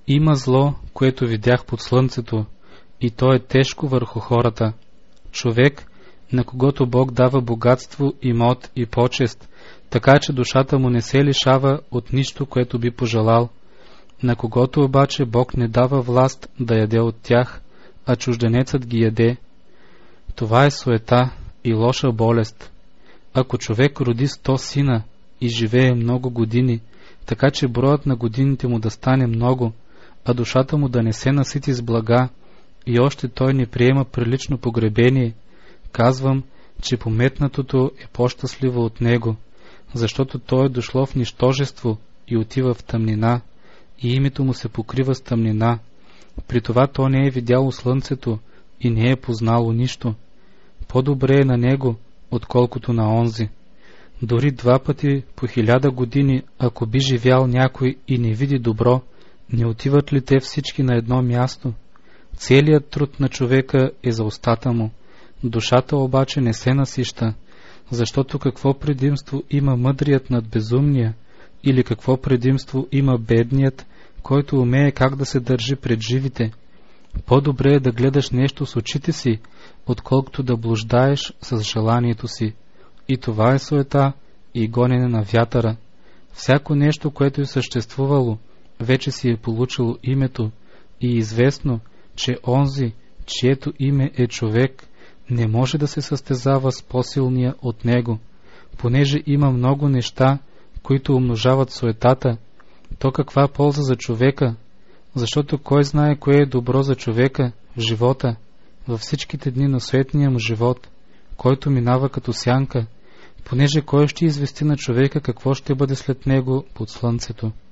Има зло, което видях под слънцето, и то е тежко върху хората. Човек, на когото Бог дава богатство, имот и почест, така че душата му не се лишава от нищо, което би пожелал. На когото обаче Бог не дава власт да яде от тях, а чужденецът ги яде. Това е суета и лоша болест. Ако човек роди 100 сина и живее много години, така че броят на годините му да стане много, а душата му да не се насити с блага, и още той не приема прилично погребение, казвам, че пометнатото е по-щастливо от него, защото той е дошло в нищожество и отива в тъмнина, и името му се покрива с тъмнина. При това то не е видяло слънцето и не е познало нищо. По-добре е на него, отколкото на онзи. Дори 2 пъти по 1000 години, ако би живял някой и не види добро, не отиват ли те всички на едно място? Целият труд на човека е за устата му. Душата обаче не се насища, защото какво предимство има мъдрият над безумния, или какво предимство има бедният, който умее как да се държи пред живите? По-добре е да гледаш нещо с очите си, отколкото да блуждаеш с желанието си. И това е суета и гонене на вятъра. Всяко нещо, което е съществувало, вече си е получило името и е известно, че онзи, чието име е човек, не може да се състезава с по-силния от него. Понеже има много неща, които умножават суетата, то каква полза за човека? Защото кой знае кое е добро за човека в живота, във всичките дни на суетния му живот, който минава като сянка, понеже кой ще извести на човека какво ще бъде след него под слънцето?